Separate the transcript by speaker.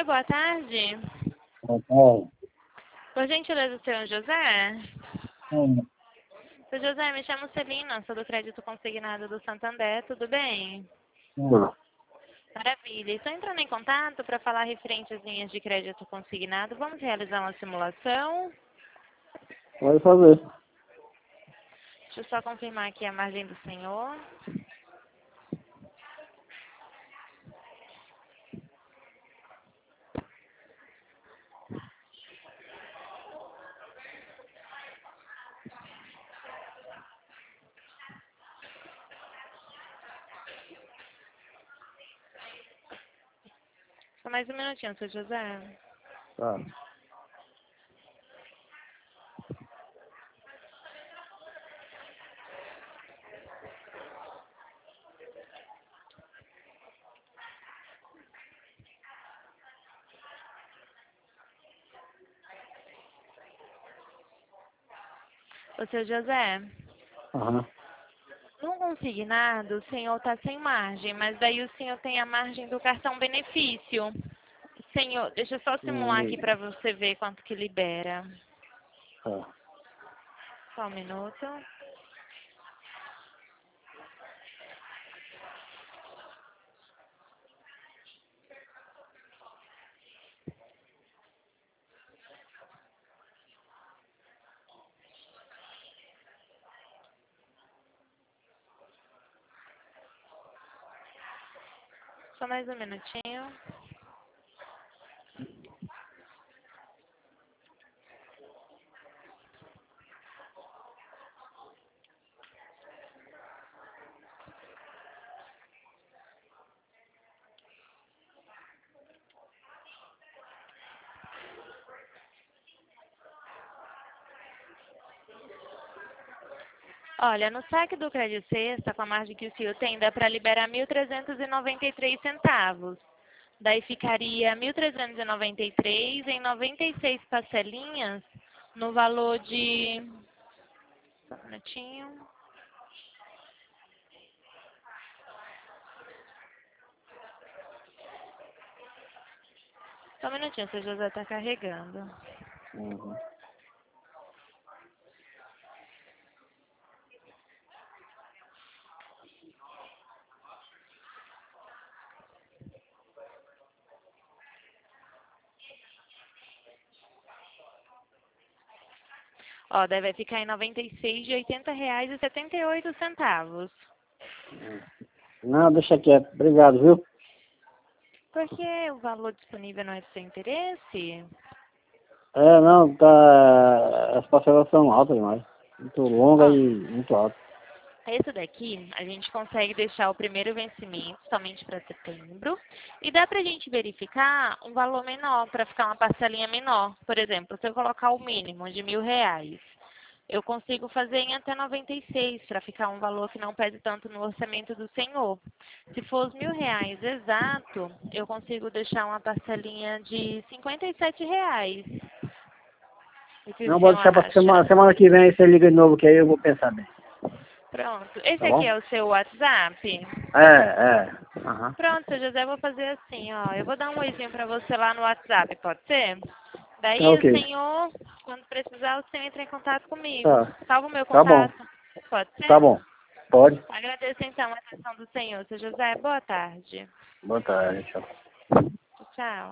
Speaker 1: Oi, boa tarde.
Speaker 2: Papai.
Speaker 1: Por gentileza, senhor José?
Speaker 2: Hum,
Speaker 1: Senhor José, me chamo Celina, sou do Crédito Consignado do Santander, tudo bem?
Speaker 2: hum.
Speaker 1: Maravilha. Estou entrando em contato para falar referente às linhas de crédito consignado. Vamos realizar uma simulação.
Speaker 2: Pode fazer.
Speaker 1: Deixa eu só confirmar aqui a margem do senhor. Só mais um minutinho, senhor José.
Speaker 2: Tá.
Speaker 1: Ô, senhor José,
Speaker 2: Aham.
Speaker 1: no consignado o senhor está sem margem, mas daí o senhor tem a margem do cartão benefício. Senhor, deixa eu só simular aqui
Speaker 2: Hum,
Speaker 1: para você ver quanto que libera.
Speaker 2: tá.
Speaker 1: Só um minuto. Só mais um minutinho. Olha, no saque do Crédito Sexta, com a margem que o senhor tem, dá para liberar 1.393 centavos. Daí ficaria 1.393 em 96 parcelinhas, no valor de... Só um minutinho. Só um minutinho, o seu José está carregando.
Speaker 2: Uhum.
Speaker 1: Ó, daí vai ficar em 96 de R$ 80,78.
Speaker 2: Não, deixa quieto. Obrigado, viu?
Speaker 1: Porque o valor disponível não é do seu interesse?
Speaker 2: Não, tá. As parcelas são altas demais. Muito longa
Speaker 1: Ó,
Speaker 2: e muito alta.
Speaker 1: esse daqui a gente consegue deixar o primeiro vencimento somente para setembro e dá para a gente verificar um valor menor para ficar uma parcelinha menor. Por exemplo, se eu colocar o mínimo de R$ 1.000, eu consigo fazer em até 96 para ficar um valor que não pese tanto no orçamento do senhor. Se for os R$ 1.000 exato, eu consigo deixar uma parcelinha de R$ 57. O que o
Speaker 2: Não, pode
Speaker 1: senhor
Speaker 2: deixar pra
Speaker 1: acha?
Speaker 2: semana que vem você liga de novo, que aí eu vou pensar bem.
Speaker 1: Pronto. Esse
Speaker 2: Tá
Speaker 1: aqui
Speaker 2: bom?
Speaker 1: é o seu WhatsApp?
Speaker 2: Aham.
Speaker 1: Pronto, seu José, eu vou fazer assim, ó. Eu vou dar um oizinho pra você lá no WhatsApp, pode ser?
Speaker 2: Tá
Speaker 1: Daí o
Speaker 2: ok.
Speaker 1: senhor, quando precisar, o senhor entra em contato comigo.
Speaker 2: Tá.
Speaker 1: Salva o meu
Speaker 2: Tá bom.
Speaker 1: contato. Pode
Speaker 2: Tá
Speaker 1: ser?
Speaker 2: bom. Pode.
Speaker 1: Agradeço então a atenção do senhor. Seu José, boa tarde.
Speaker 2: Boa tarde, tchau.
Speaker 1: Tchau.